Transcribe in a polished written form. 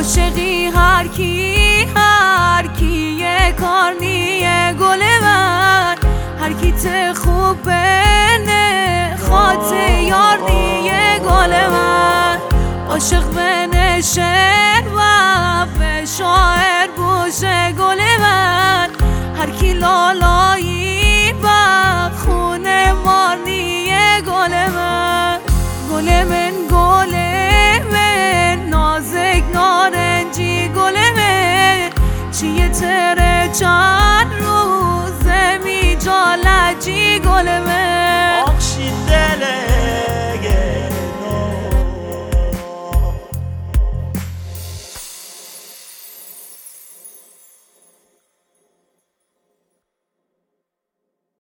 عاشقی هر کی یه کار نیه گل من، هر کی ته خوب بنه خاط یار نیه گل من. عاشق بنه شعر و به شاعر بوشه گل من، هر کی لالایی بد خونه مار نیه گل من. گل من گل من نازک نارنجی گل من، چیه تره چند روزه می جالجی گل من.